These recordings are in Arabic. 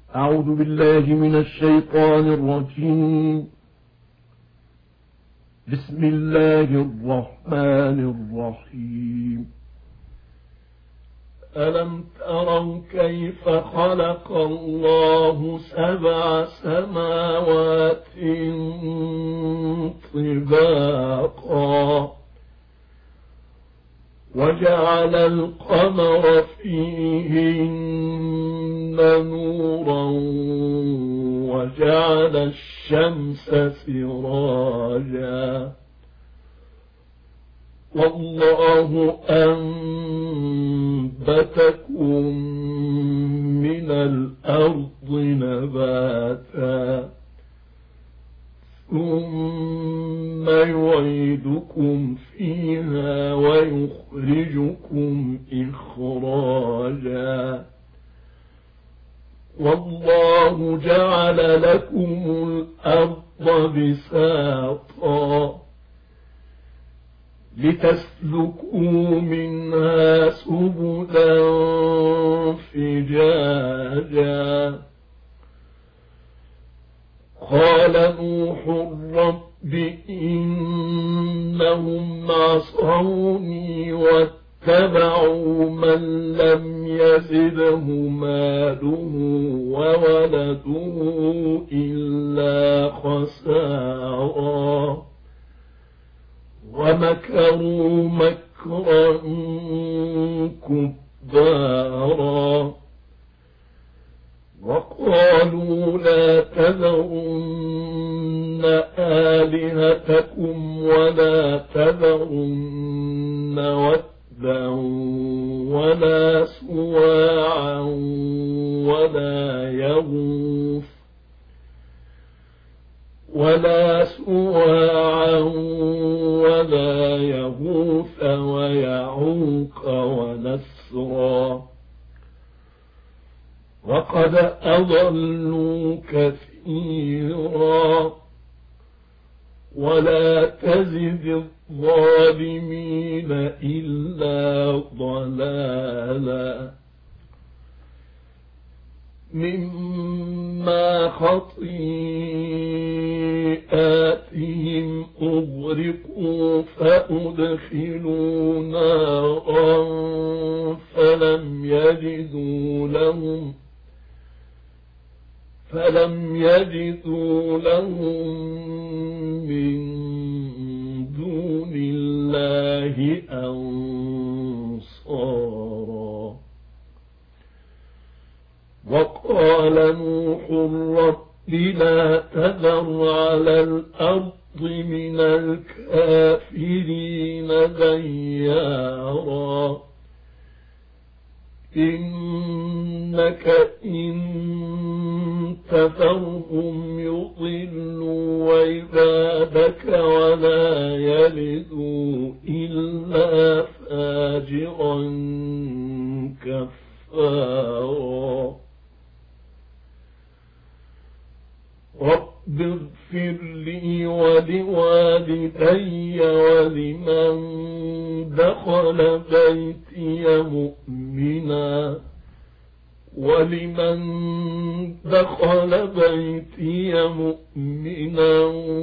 أعوذ بالله من الشيطان الرجيم. بسم الله الرحمن الرحيم. ألم تروا كيف خلق الله 7 سماوات طباقا وجعل القمر فيهن نورا وجعل الشمس سراجا والله أنبتكم من الأرض نباتا ثم يعيدكم فيها ويخرجكم إخراجا والله جعل لكم الأرض بساطا لتسلكوا منها سبلا فجاجا قال نوح رب إنهم عصوني واتبعوا من لم يزده ماله وولده إلا خسارا ومكروا مكرا كبارا وقالوا لا تذرن آلهتكم ولا تذرن ودا ولا سواعا ولا يغوث ويعوق ونسرا وقد أضلوا كثيرا ولا تزد الظالمين إلا ضلالا مما خطيئاتهم أغرقوا فأدخلوا نارا فلم يجدوا لهم من دون الله أنصارا وقال نوح رب لا تذر على الأرض من الكافرين ديارا إنك إن تذرهم يضلوا عبادك ولا يلدوا إلا فاجرا كفارا رب اغفر لي ولوالدي ولمن دخل بيتي مؤمنا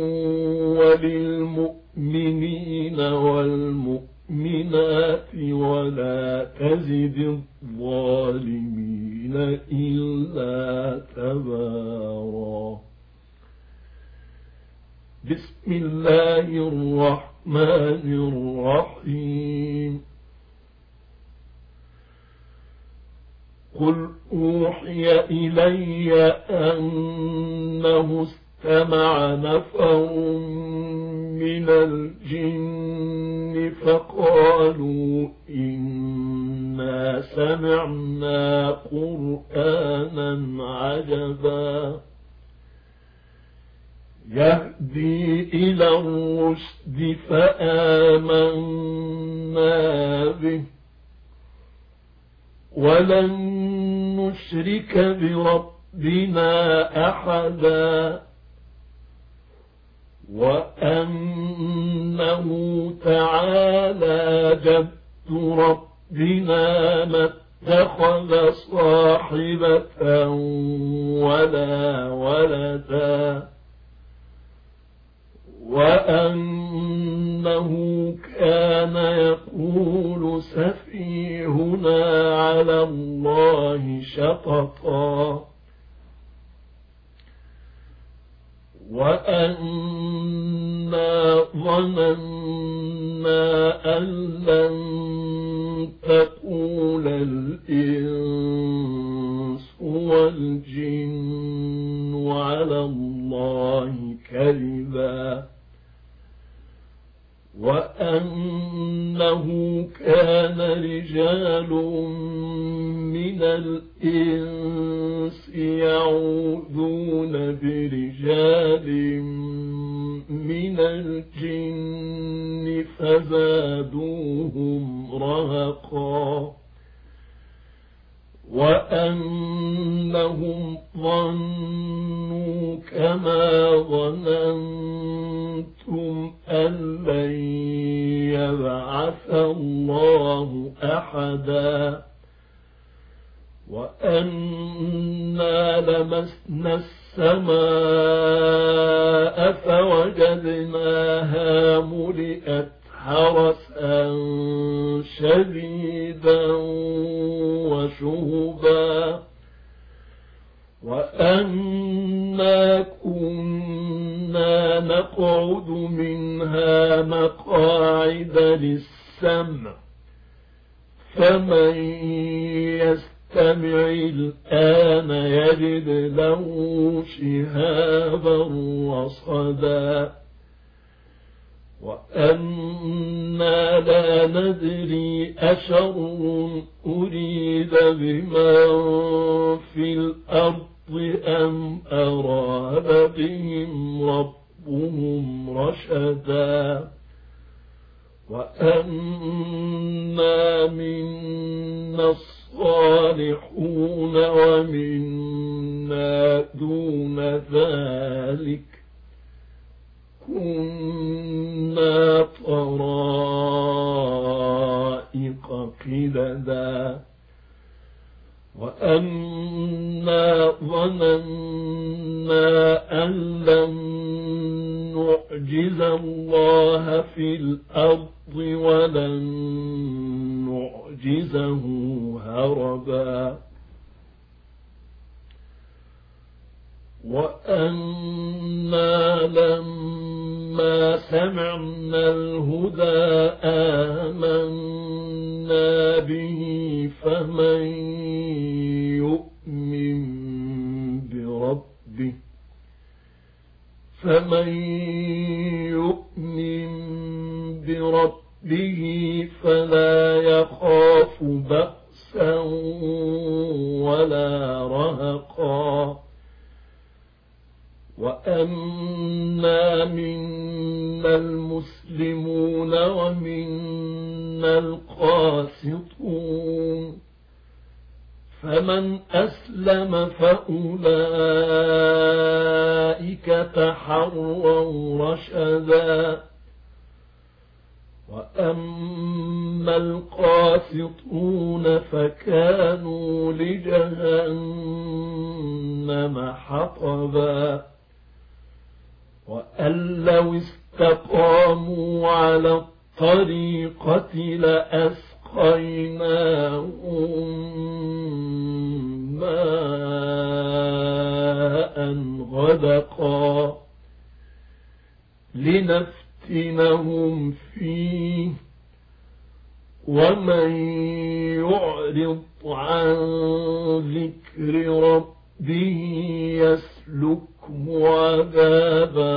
وللمؤمنين والمؤمنات ولا تزد الظالمين إلا تبارا بسم الله الرحمن الرحيم قل أوحي إلي أنه استمع نفر من الجن فقالوا إنا سمعنا قرآنا عجبا يهدي إلى الرشد فآمنا به ولن نشرك بربنا أحدا وأنه تعالى جد ربنا ما اتخذ صاحبة ولا ولدا وأنه كان يقول سفيهنا على الله شططا وأنا ظننا أن لن تقول الإنس والجن على الله كذبا وأنه كان رجال من الإنس يعوذون برجال من الجن فزادوهم رهقا وأنهم ظنوا كما ظننتم أن لن يبعث الله أحدا وأنا لمسنا السماء فوجدناها ملئت حرسا شديدا وشهبا وأنا كنا نقعد منها مقاعد للسمع فمن يستمع الآن يجد له شهابا رصدا وأنا لا ندري أشر أريد بمن في الأرض أم أراد بهم ربهم رشدا وأنا منا الصالحون ومنا دون ذلك كنا طرائق قددا وأنا ظننا أن لن نعجز الله في الأرض ولن نعجزه هربا وأنا لما سمعنا الهدى آمنا به فمن يؤمن بربه فلا يخاف بأسا ولا رهقا وأنا منا المسلمون ومنا القاسطون فمن أسلم فأولئك تحروا رشدا وأما القاسطون فكانوا لجهنم حطبا وأن لو استقاموا على الطريقة لأسقيناهم ماء غدقا لنفتنهم فيه ومن يعرض عن ذكر ربه يسلكه عذابا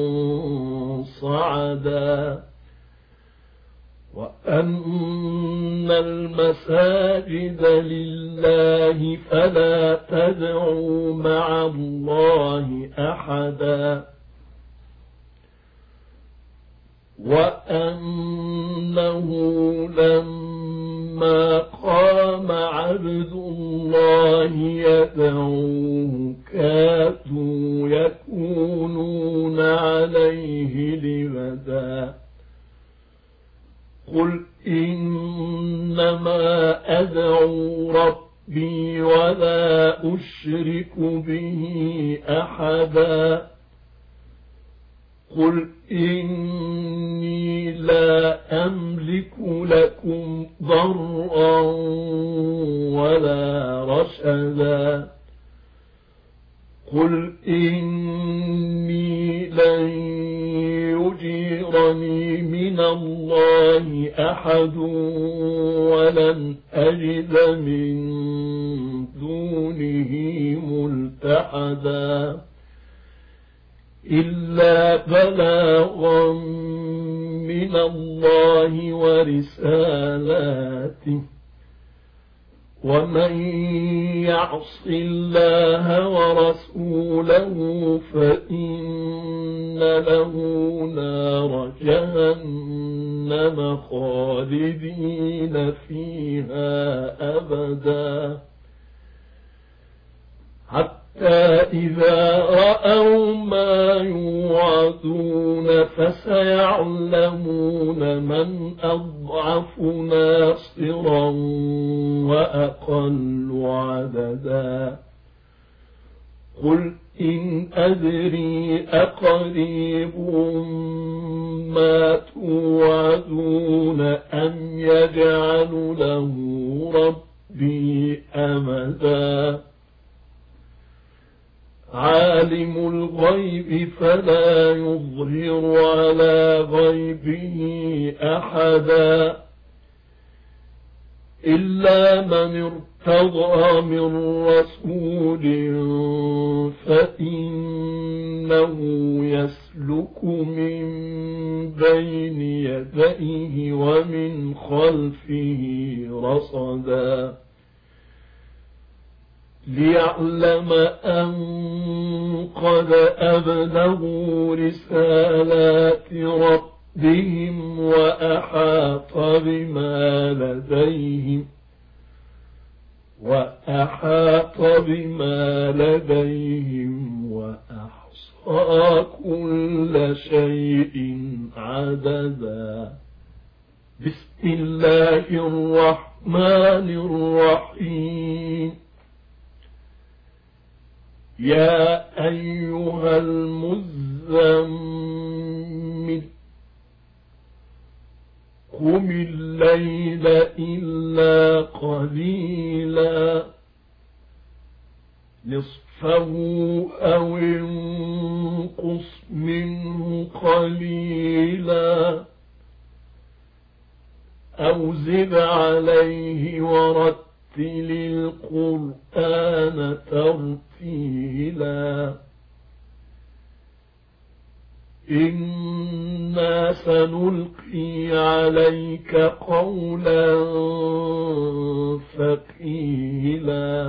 صعدا وأن المساجد لله فلا تدعوا مع الله أحدا وأنه لما قام عبد الله يدعوه كادوا يكونون عليه لبدا قل إن إنما أدعو ربي ولا أشرك به أحدا قل إني لا أملك لكم ضرا ولا رشدا قل إني لن يجيرني من الله أحد ولن أجد من دونه ملتحدا إلا بلاغا من الله ورسالاته ومن يعص الله ورسوله فإن له نار جهنم خالدين فيها أبدا حتى إذا رأوا ما يوعدون فسيعلمون من أضعف ناصرا وأقل عددا قل إن أدري أقريب ما توعدون أم يجعل له ربي أمدا عالم الغيب فلا يظهر على غيبه أحدا إلا من ارتضى من رسول فإنه يسلك من بين يديه ومن خلفه رصدا ليعلم أن قد أبلغوا رسالات ربهم وأحاط بما لديهم وأحصى كل شيء عددا بسم الله الرحمن الرحيم يا أيها المزمل قم الليل إلا قليلا نصفه أو انقص منه قليلا أو زد عليه ورتل القرآن ترتيلا إنا سنلقي عليك قولا ثقيلا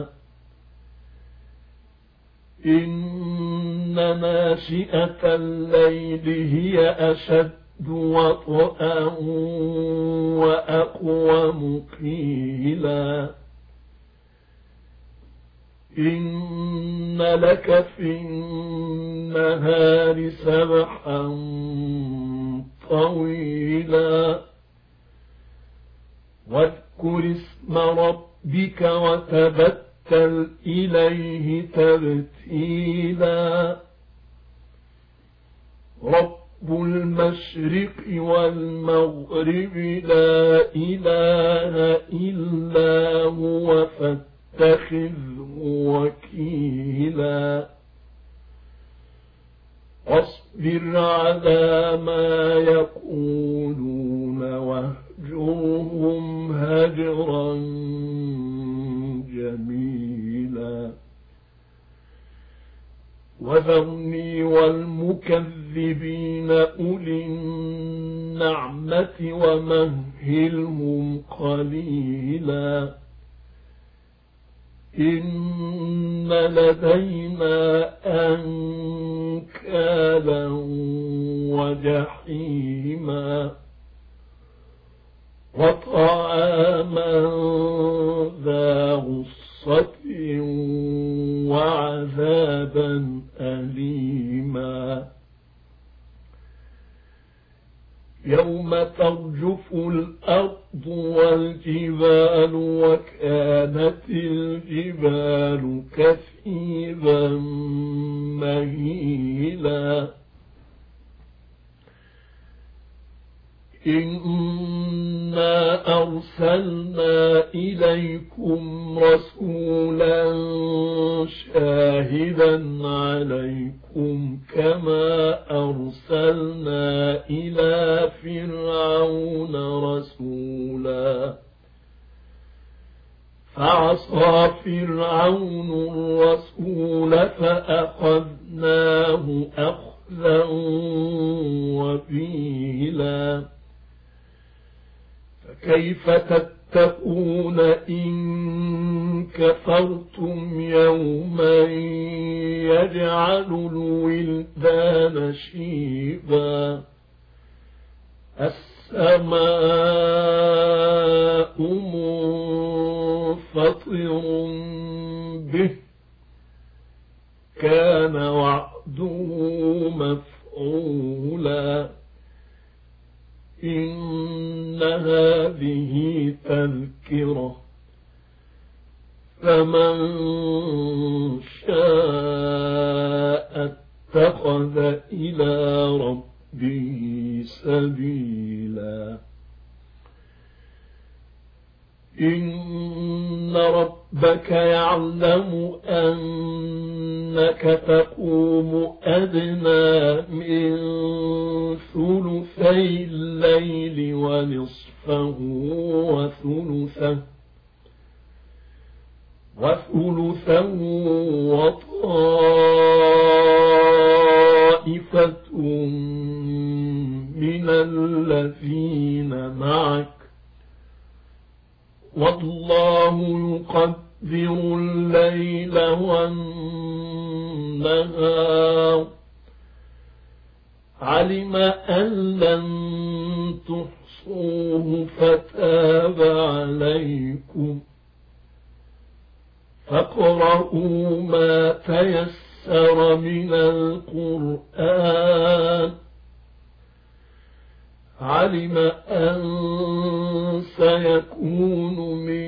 إن ناشئة الليل هي أشد وطئا وأقوم قيلا إن لك في النهار سبحا طويلا واذكر اسم ربك وتبتل إليه تبتيلا رب المشرق والمغرب لا إله إلا هو فاتخذه وكيلا واصبر على ما يقولون واهجرهم هجرا جميلا وذرني والمكذبين أولي النعمة ومهلهم قليلا إن لدينا أنكالا وجحيما وطعاما ذا غصة وعذابا أليما يوم ترجف الأرض والجبال وكانت الجبال كثيبا مهيلا إنا أرسلنا إليكم رسولا شاهدا عليكم كما أرسلنا إلى فرعون رسولا فعصى فرعون الرسول فأخذناه أخذا وبيلا فكيف تتقون إن كفرتم يوما يجعل الولدان شيبا السماء منفطر به كان وعده مفعولا إن هذه تذكرة فمن شاء اتخذ إلى ربه سبيلا إن ربك يعلم أنك تقوم أدنى من ثلثي الليل ونصفه وثلثه وطائفة من الذين معك والله يقدر الليل والنهار علم أن لن تحصوه فتاب عليكم فاقرؤوا ما تيسر من القرآن علم أن سيكون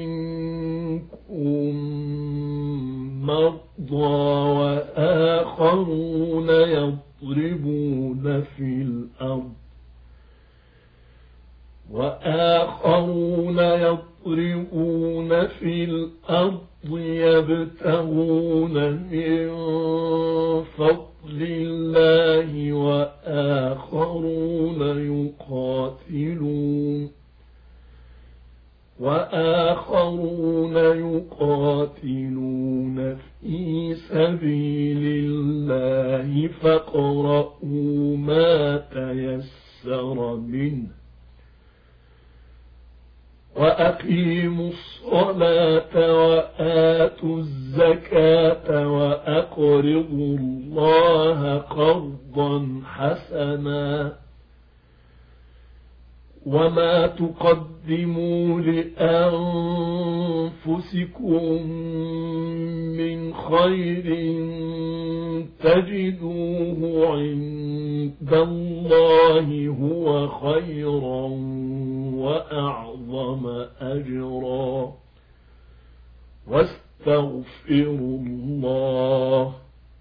منكم مرضى وآخرون يضربون في الأرض يبتغون من فضل الله وآخرون يقاتلون في سبيل الله فاقرؤوا ما تيسر منه وأقيموا الصلاة وآتوا الزكاة وأقرضوا الله قرضا حسنا وما تقدموا لأنفسكم من خير تجدوه عند الله هو خيرا وأعظم أجرا واستغفروا الله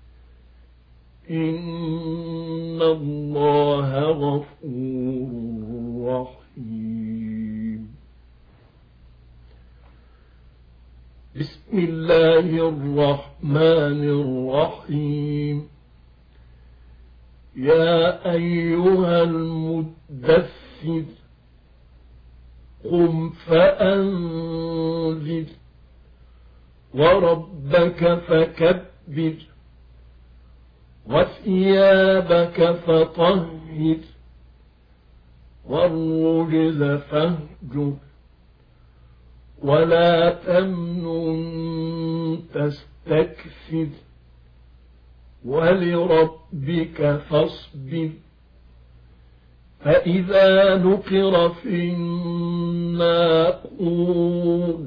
إن الله غفور رحيم بسم الله الرحمن الرحيم يا أيها المدثر قم فأنذر وربك فكبر وثيابك فطهر والرجز فاهجر ولا تمنن تستكثر ولربك فاصبر فإذا نقر في الناقور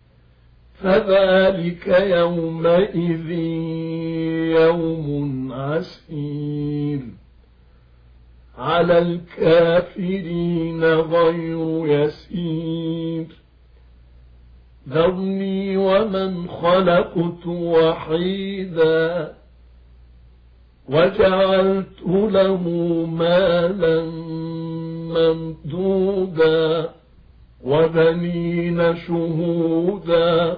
فذلك يومئذ يوم عسير على الكافرين غير يسير ذرني ومن خلقت وحيدا وجعلت له مالا ممدودا وبنين شهودا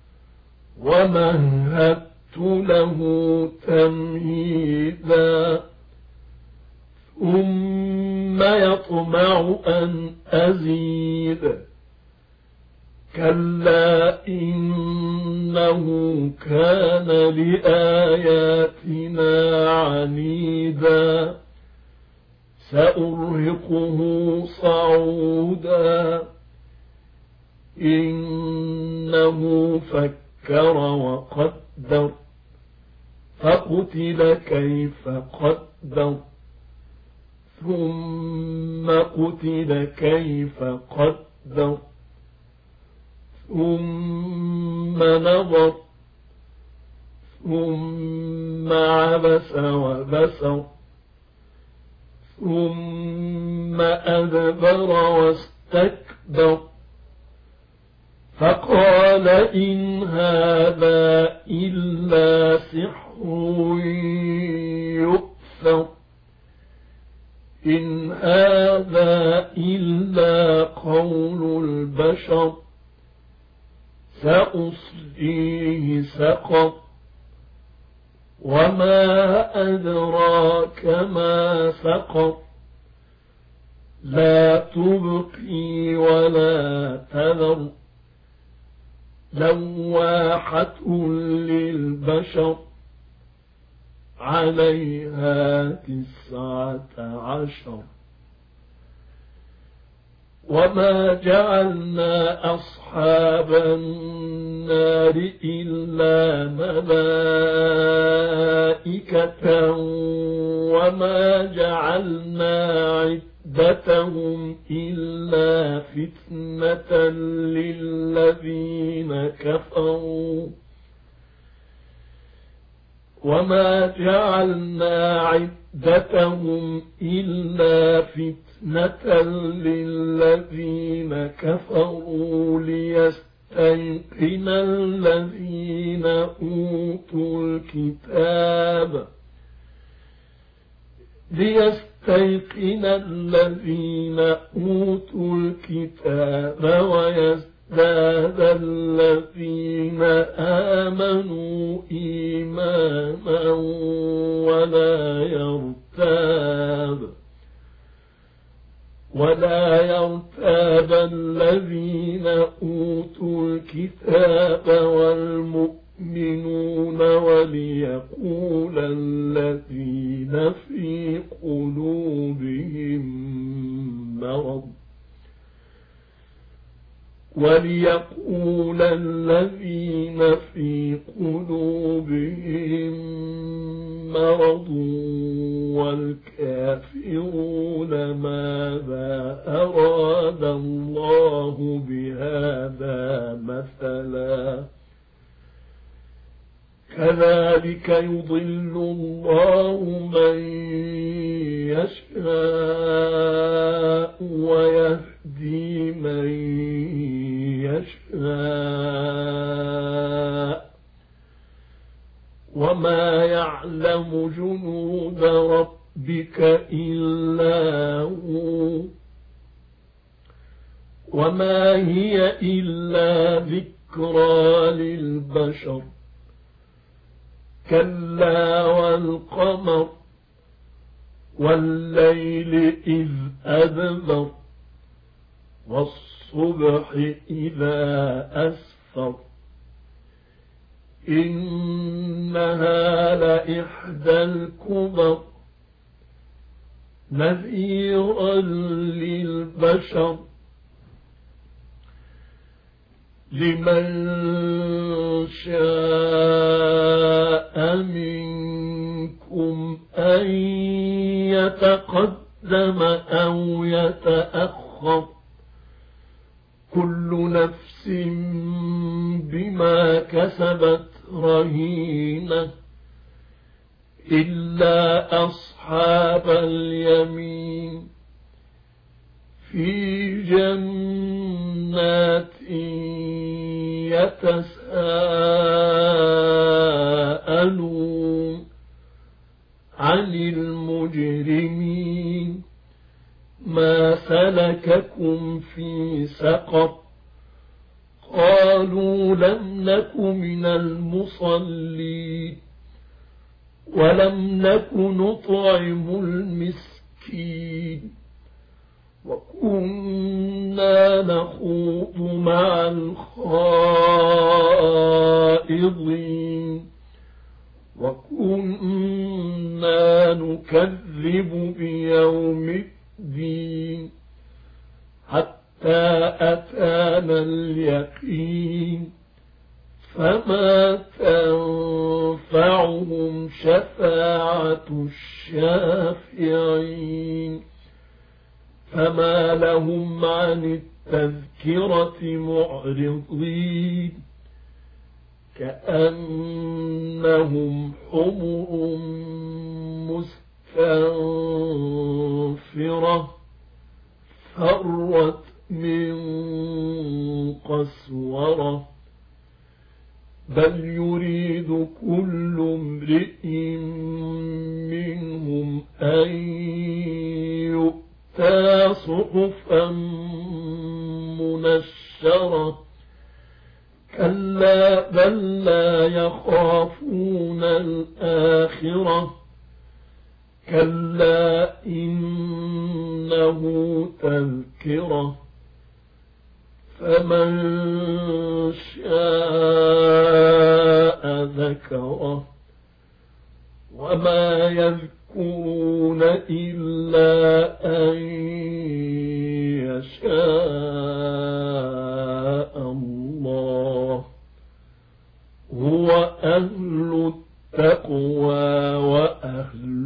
ومهدت له تمهيدا ثم يطمع أن أزيد كلا إنه كان لآياتنا عنيدا سأرهقه صعودا إنه فكر وقدر فقتل كيف قدر ثم قتل كيف قدر ثم نظر ثم عبس وبسر ثم أدبر واستكبر فقال إن هذا إلا سحر يؤثر إن هذا إلا قول البشر سأصليه سقر وما أدراك ما سقر لا تبقي ولا تذر لواحة للبشر عليها 19 وما جعلنا أصحاب النار إلا ملائكة وما جعلنا عدتهم إلا فتنة للذين كفروا وما جعلنا عدتهم إلا فتنة للذين كفروا ليستيقن الذين أوتوا الكتاب ويزداد الذين آمنوا إيمانا ولا يرتاب الذين أوتوا الكتاب والمؤمنون وليقول الذين في قلوبهم مرض والكافرون ماذا أراد الله بهذا مثلا كذلك يضل الله من يشاء ويهدي من يشاء وما يعلم جنود ربك إلا هو وما هي إلا ذكرى للبشر كلا والقمر والليل إذ أدبر والصبح إذا أسفر إنها لإحدى الكبر نذيرا للبشر لمن شاء منكم أن يتقدم أو يتأخر كل نفس بما كسبت رهينة إلا أصحاب اليمين في جنات يتساءلون عن المجرمين ما سلككم في سقر قالوا لم نك من المصلين ولم نك نطعم المسكين وكنا نخوض مع الخائضين وكنا نكذب بيوم الدين حتى أتانا اليقين فما تنفعهم شفاعة الشافعين فما لهم عن التذكرة معرضين كأنهم حمر مستنفرة فرت من قسورة بل يريد كل امرئ منهم أن يؤتى صحفا منشرة كلا بل لا يخافون الآخرة كلا إنه تذكرة فمن شاء ذكره وما يذكرون إلا أن يشاء الله هو أهل التقوى وأهل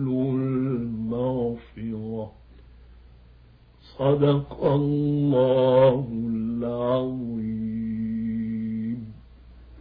المغفرة صدق الله